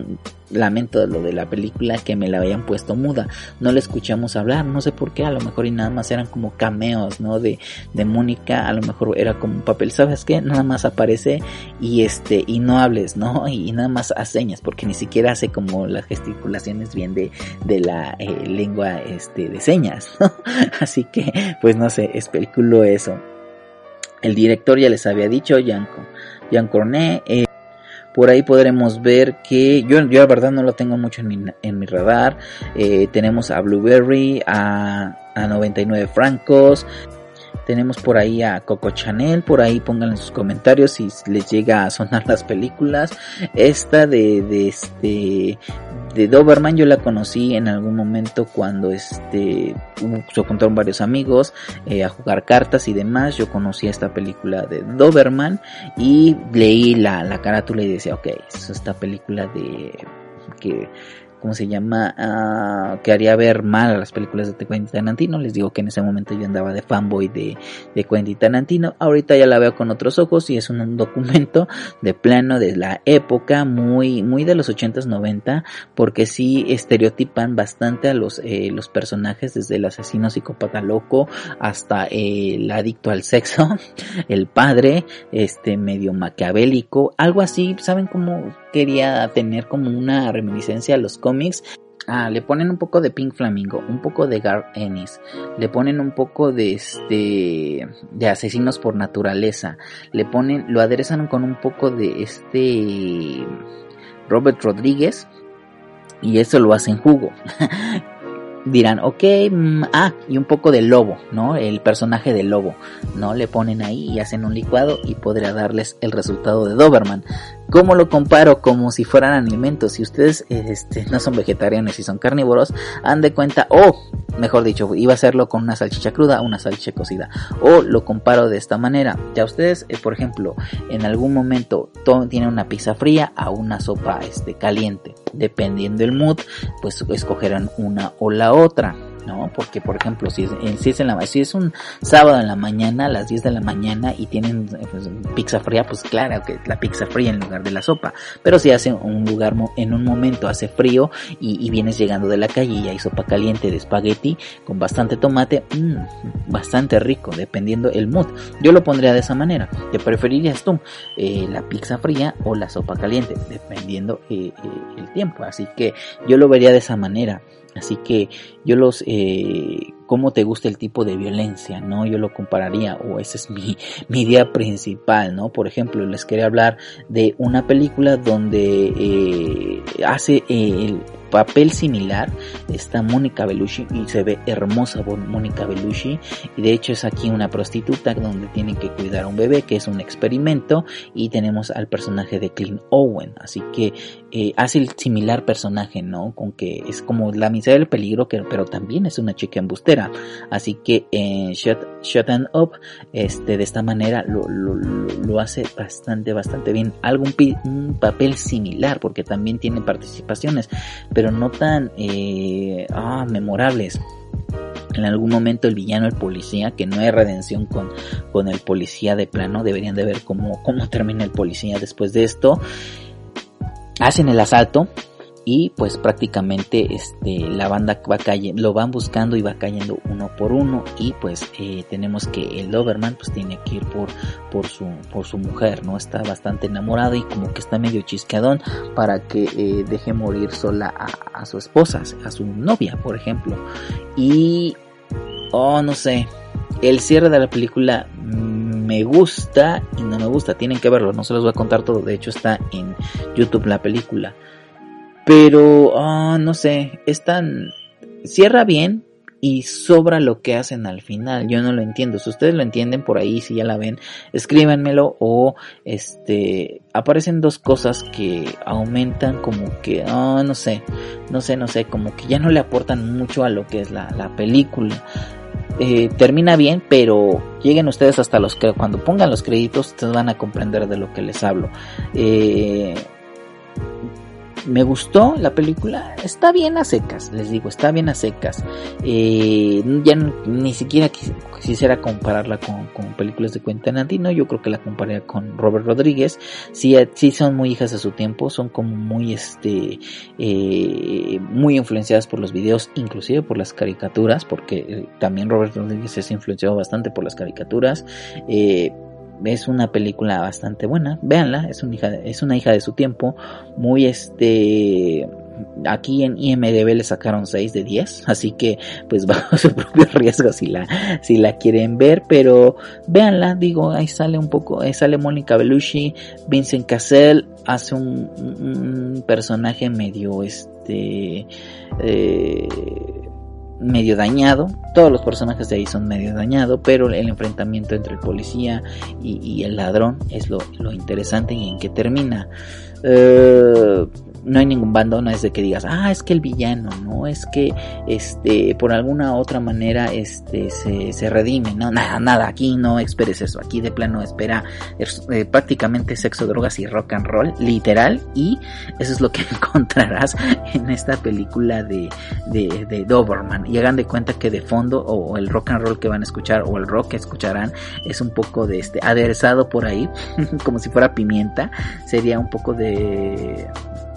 lamento lo de la película que me la habían puesto muda, no la escuchamos hablar, no sé por qué, a lo mejor y nada más eran como cameos, ¿no? De Mónica, a lo mejor era como un papel, ¿sabes qué? Nada más aparece y y no hables, ¿no? Y nada más haz señas, porque ni siquiera hace como las gesticulaciones bien de la lengua de señas, ¿no? Así que, pues no sé, especulo eso. El director ya les había dicho, Jean Cornet. Por ahí podremos ver que yo la verdad no lo tengo mucho en mi radar. Tenemos a Blueberry, a 99 francos. Tenemos por ahí a Coco Chanel. Por ahí pongan en sus comentarios si les llega a sonar las películas. Esta de Doberman yo la conocí en algún momento cuando se juntaron varios amigos a jugar cartas y demás. Yo conocí esta película de Doberman y leí la carátula y decía, ok, es esta película que ¿cómo se llama? Que haría ver mal a las películas de Quentin Tarantino. Les digo que en ese momento yo andaba de fanboy de Quentin Tarantino. Ahorita ya la veo con otros ojos y es un documento de plano de la época, muy de los 80s, 90, porque sí estereotipan bastante a los personajes, desde el asesino psicópata loco hasta el adicto al sexo, el padre, medio maquiavélico, algo así. ¿Saben cómo quería tener como una reminiscencia a los cómics? Le ponen un poco de Pink Flamingo, un poco de Garth Ennis, le ponen un poco de Asesinos por Naturaleza, lo aderezan con un poco de Robert Rodríguez, y eso lo hacen jugo. Dirán, ok, y un poco de Lobo, ¿no? El personaje de Lobo, ¿no? Le ponen ahí y hacen un licuado y podría darles el resultado de Doberman. ¿Cómo lo comparo? Como si fueran alimentos. Si ustedes no son vegetarianos y son carnívoros, han de cuenta, mejor dicho, iba a hacerlo con una salchicha cruda, una salchicha cocida, o lo comparo de esta manera. Ya ustedes, por ejemplo, en algún momento tienen una pizza fría a una sopa caliente. Dependiendo del mood, pues escogerán una o la otra, ¿no? Porque, por ejemplo, si es un sábado en la mañana, a las 10 de la mañana, y tienen pizza fría, pues claro que la pizza fría en lugar de la sopa. Pero si en un momento hace frío y vienes llegando de la calle y hay sopa caliente de espagueti con bastante tomate, bastante rico, dependiendo el mood. Yo lo pondría de esa manera. ¿Qué preferirías tú? ¿La pizza fría o la sopa caliente? Dependiendo el tiempo. Así que yo lo vería de esa manera. Así que yo cómo te gusta el tipo de violencia, ¿no? Yo lo compararía, o esa es mi idea principal, ¿no? Por ejemplo, les quería hablar de una película donde hace el papel similar, está Mónica Bellucci, y se ve hermosa Mónica Bellucci, y de hecho es aquí una prostituta donde tienen que cuidar a un bebé, que es un experimento, y tenemos al personaje de Clint Owen, así que hace el similar personaje, ¿no? Con que es como la miseria del peligro, pero también es una chica embustera, así que Shut 'em Up, de esta manera lo hace bastante bien, un papel similar, porque también tiene participaciones, pero no tan memorables. En algún momento el villano, el policía, que no hay redención con el policía de plano, deberían de ver cómo termina el policía después de esto. Hacen el asalto y pues prácticamente la banda lo van buscando y va cayendo uno por uno, y pues tenemos que el Doberman pues tiene que ir por su mujer, ¿no? Está bastante enamorado y como que está medio chisqueadón para que deje morir sola a su esposa, a su novia, por ejemplo. Y no sé, el cierre de la película me gusta y no me gusta, tienen que verlo, no se los voy a contar todo, de hecho está en YouTube la película, pero no sé, cierra bien y sobra lo que hacen al final. Yo no lo entiendo. Si ustedes lo entienden por ahí, si ya la ven, escríbanmelo, o aparecen dos cosas que aumentan como que no sé, como que ya no le aportan mucho a lo que es la película. Termina bien, pero lleguen ustedes hasta cuando pongan los créditos, ustedes van a comprender de lo que les hablo. Me gustó la película, está bien a secas, les digo, está bien a secas. Ya ni siquiera quisiera compararla con películas de Quentin Tarantino. Yo creo que la compararía con Robert Rodríguez. Sí son muy hijas de su tiempo, son como muy muy influenciadas por los videos, inclusive por las caricaturas, porque también Robert Rodríguez se ha influenciado bastante por las caricaturas. Es una película bastante buena, véanla, es una hija de su tiempo, muy aquí en IMDb le sacaron 6 de 10, así que pues bajo su propio riesgo si la quieren ver, pero véanla, digo, ahí sale sale Mónica Bellucci, Vincent Cassel hace un personaje medio medio dañado. Todos los personajes de ahí son medio dañados, pero el enfrentamiento entre el policía y el ladrón es lo interesante y en qué termina. No hay ningún bando, no es de que digas, es que el villano, no es que por alguna otra manera se redime, no, nada, aquí no esperes eso, aquí de plano espera prácticamente sexo, drogas y rock and roll, literal, y eso es lo que encontrarás en esta película de Doberman. Y hagan de cuenta que de fondo, o el rock and roll que van a escuchar, o el rock que escucharán, es un poco de aderezado por ahí, como si fuera pimienta, sería un poco de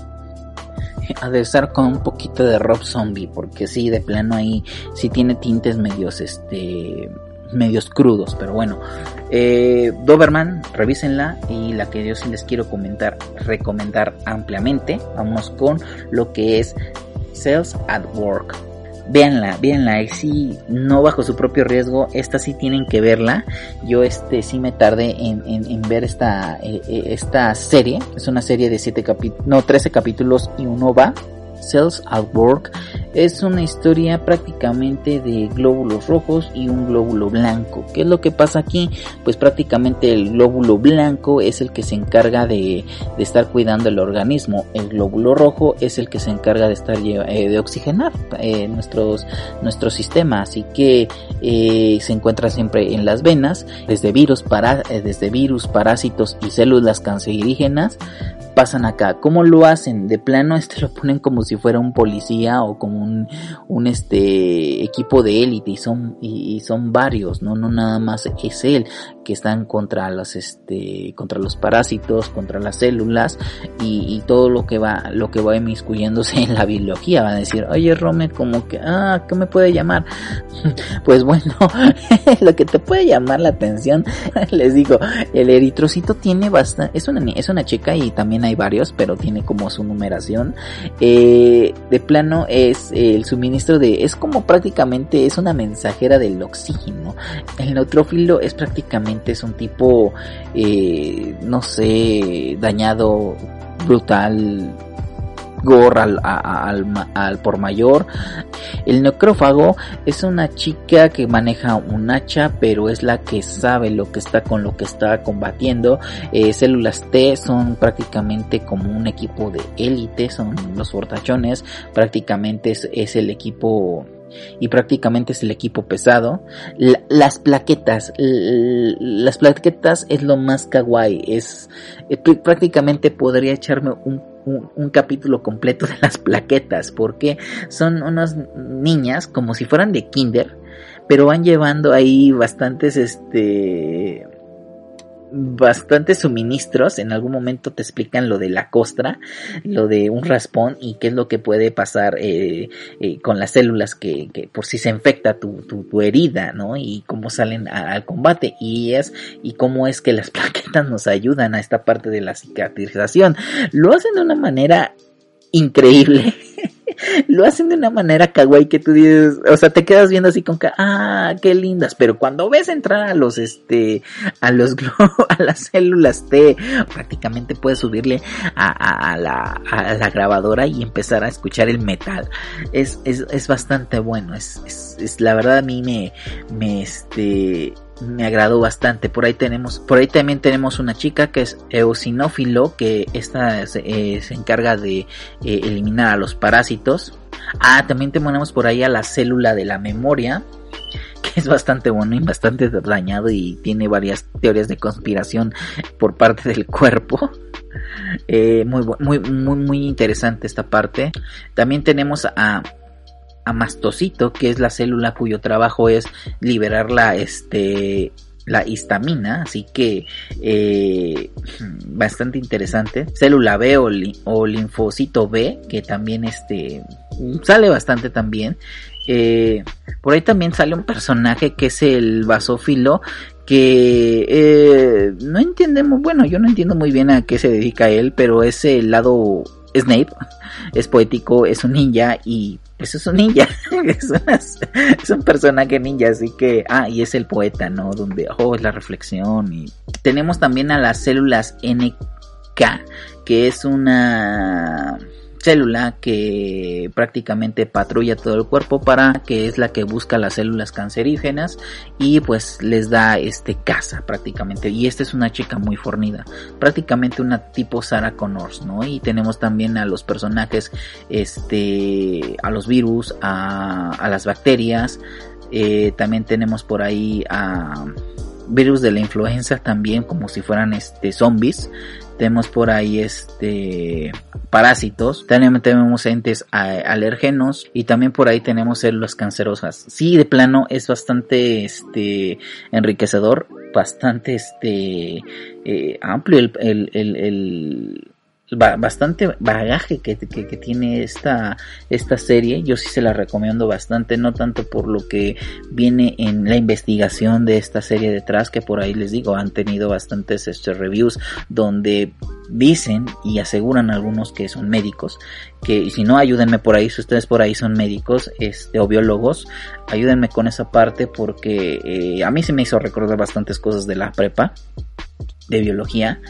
aderezar con un poquito de Rob Zombie, porque sí, de plano ahí sí tiene tintes medios crudos, pero bueno, Doberman, revísenla, y la que yo sí les quiero recomendar ampliamente, vamos con lo que es Cells at Work. Véanla, y sí, no bajo su propio riesgo, esta sí tienen que verla. Yo sí me tardé en ver esta serie. Es una serie de 13 capítulos y uno va. Cells at Work es una historia prácticamente de glóbulos rojos y un glóbulo blanco. ¿Qué es lo que pasa aquí? Pues prácticamente el glóbulo blanco es el que se encarga de estar cuidando el organismo. El glóbulo rojo es el que se encarga de oxigenar nuestro sistema. Así que se encuentra siempre en las venas, desde virus, parásitos y células cancerígenas. Pasan acá. ¿Cómo lo hacen? De plano lo ponen como si fuera un policía o como un equipo de élite, y son varios, no nada más es él, que están contra los parásitos, contra las células y todo lo que va inmiscuyéndose en la biología. Van a decir, oye Rome, como que ¿qué me puede llamar? Pues bueno, lo que te puede llamar la atención, les digo, el eritrocito tiene bastante, es una chica y también hay varios, pero tiene como su numeración. De plano es el suministro es como prácticamente es una mensajera del oxígeno. El neutrófilo es prácticamente un tipo dañado, brutal, gore al por mayor. El necrófago es una chica que maneja un hacha, pero es la que sabe lo que está combatiendo. Células T son prácticamente como un equipo de élite, son los fortachones, prácticamente es el equipo. Y prácticamente es el equipo pesado. Las plaquetas es lo más kawaii. Prácticamente podría echarme un capítulo completo de las plaquetas, porque son unas niñas como si fueran de kinder, pero van llevando ahí bastantes suministros. En algún momento te explican lo de la costra, lo de un raspón y qué es lo que puede pasar con las células que por si se infecta tu herida, ¿no? Y cómo salen al combate y cómo es que las plaquetas nos ayudan a esta parte de la cicatrización. Lo hacen de una manera increíble. Lo hacen de una manera kawaii que tú dices, o sea, te quedas viendo así con que, qué lindas, pero cuando ves entrar a las células T, prácticamente puedes subirle a la grabadora y empezar a escuchar el metal. Es bastante bueno, la verdad a mí me agradó bastante. Por ahí también tenemos una chica que es eosinófilo, que esta se encarga de eliminar a los parásitos. También tenemos por ahí a la célula de la memoria, que es bastante bueno y bastante dañado y tiene varias teorías de conspiración por parte del cuerpo. Muy interesante esta parte. También tenemos a mastocito, que es la célula cuyo trabajo es liberar la histamina, así que bastante interesante. Célula B o linfocito B, que también sale bastante también. Por ahí también sale un personaje que es el basófilo, que no entendemos, bueno, yo no entiendo muy bien a qué se dedica él, pero es el lado Snape, es poético, es un ninja y pues es un ninja, es un personaje ninja, así que, y es el poeta, ¿no? Donde, es la reflexión. Y tenemos también a las células NK, que es una célula que prácticamente patrulla todo el cuerpo, que es la que busca las células cancerígenas y pues les da caza prácticamente. Y esta es una chica muy fornida, prácticamente una tipo Sarah Connors, ¿no? Y tenemos también a los personajes, a los virus, a las bacterias, también tenemos por ahí a virus de la influenza también, como si fueran zombies. Tenemos por ahí parásitos, también tenemos entes alérgenos y también por ahí tenemos células cancerosas. Sí, de plano es bastante enriquecedor, bastante amplio bastante bagaje que tiene esta serie. Yo sí se la recomiendo bastante, no tanto por lo que viene en la investigación de esta serie detrás, que por ahí les digo, han tenido bastantes reviews donde dicen y aseguran algunos que son médicos, que si no, ayúdenme por ahí, si ustedes por ahí son médicos o biólogos, ayúdenme con esa parte, porque a mí se me hizo recordar bastantes cosas de la prepa de biología,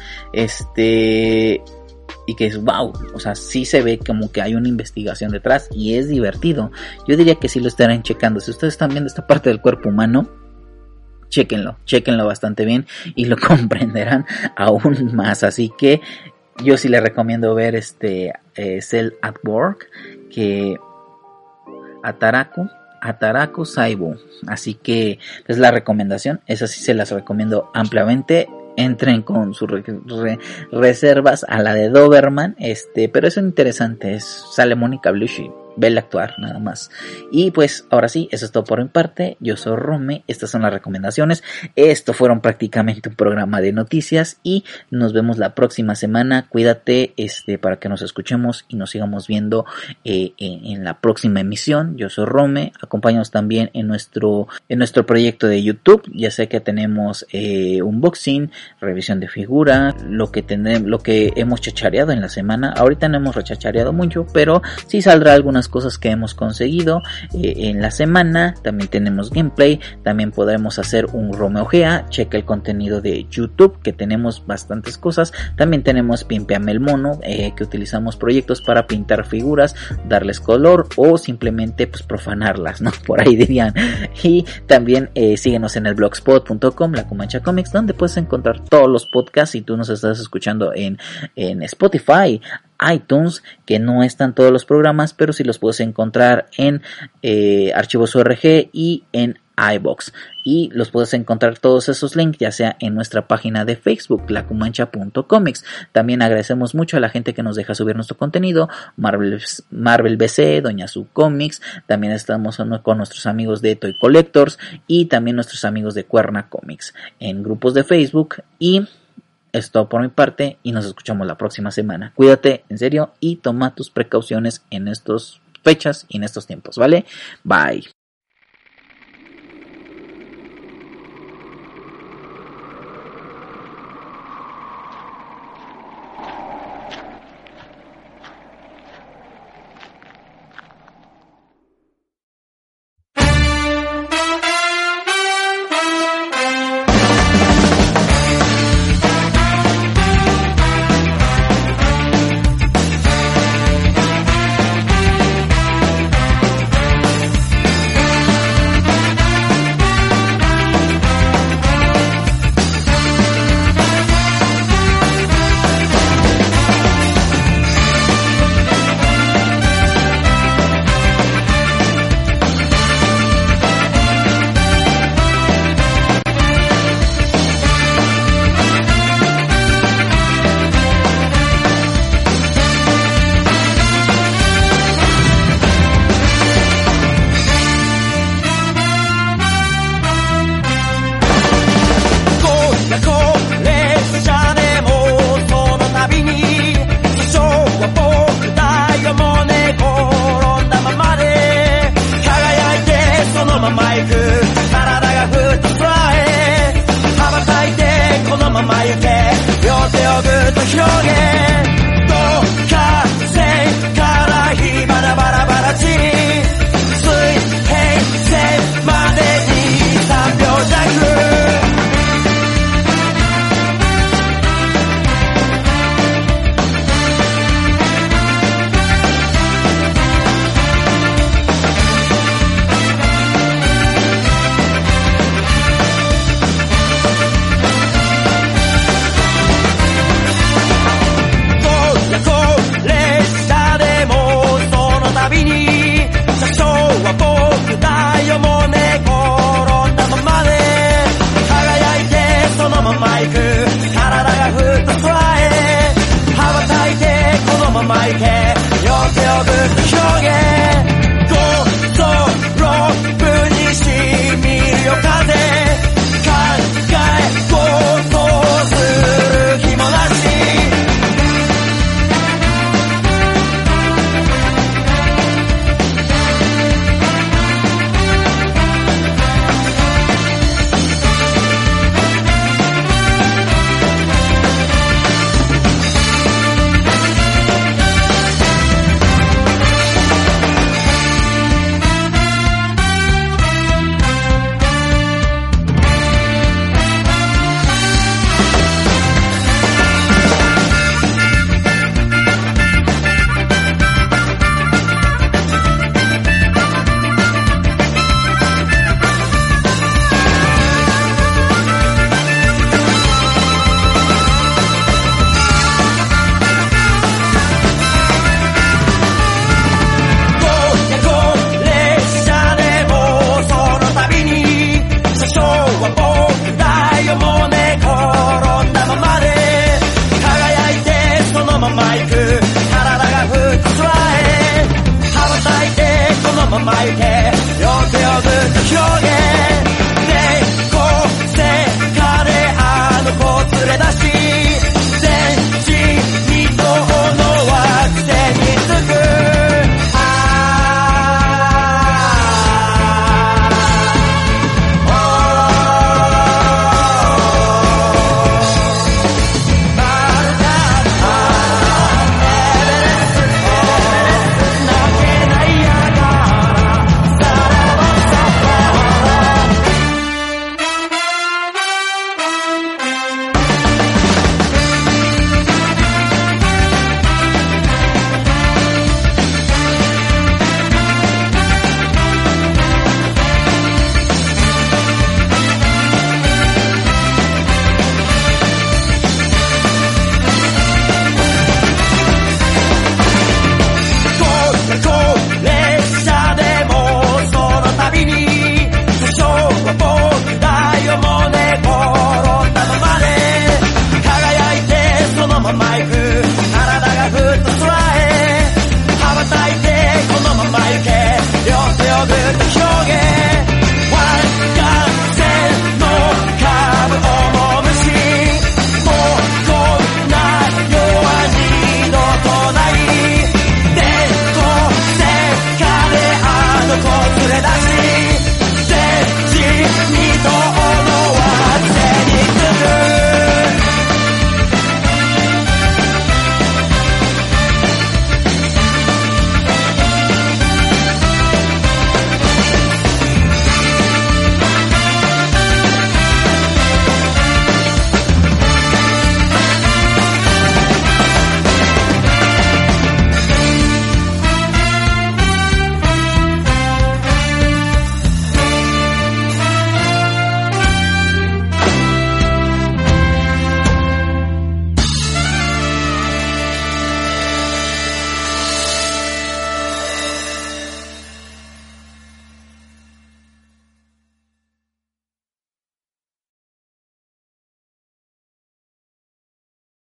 y que es wow, o sea, sí se ve como que hay una investigación detrás y es divertido. Yo diría que sí lo estarán checando. Si ustedes están viendo esta parte del cuerpo humano, chéquenlo bastante bien y lo comprenderán aún más. Así que yo sí les recomiendo ver Cell at Work, que Ataraku Saibu. Así que es la recomendación, esa sí se las recomiendo ampliamente. Entren con sus reservas a la de Doberman, pero es interesante, sale Mónica Bellucci, vela actuar nada más. Y pues ahora sí, eso es todo por mi parte. Yo soy Rome, estas son las recomendaciones. Esto fueron prácticamente un programa de noticias y nos vemos la próxima semana. Cuídate para que nos escuchemos y nos sigamos viendo en la próxima emisión. Yo soy Rome, acompáñanos también en nuestro proyecto de YouTube. Ya sé que tenemos unboxing, revisión de figura, lo que hemos chachareado en la semana. Ahorita no hemos rechachareado mucho, pero sí saldrá algunas cosas que hemos conseguido en la semana. También tenemos gameplay, también podremos hacer un Romeo Gea. Checa el contenido de YouTube, que tenemos bastantes cosas. También tenemos Pimpeame el Mono, que utilizamos proyectos para pintar figuras, darles color o simplemente pues profanarlas, ¿no? Por ahí dirían. Y también síguenos en el blogspot.com, La Cumancha Comics, donde puedes encontrar todos los podcasts. Si tú nos estás escuchando en Spotify, iTunes, que no están todos los programas, pero sí los puedes encontrar en archivos ORG y en iVoox, y los puedes encontrar todos esos links ya sea en nuestra página de Facebook, lacumancha.comics. También agradecemos mucho a la gente que nos deja subir nuestro contenido, Marvel BC, Doña Su Comics. También estamos con nuestros amigos de Toy Collectors y también nuestros amigos de Cuerna Comics en grupos de Facebook. Y es todo por mi parte y nos escuchamos la próxima semana. Cuídate, en serio, y toma tus precauciones en estas fechas y en estos tiempos, ¿vale? Bye. ぐと表現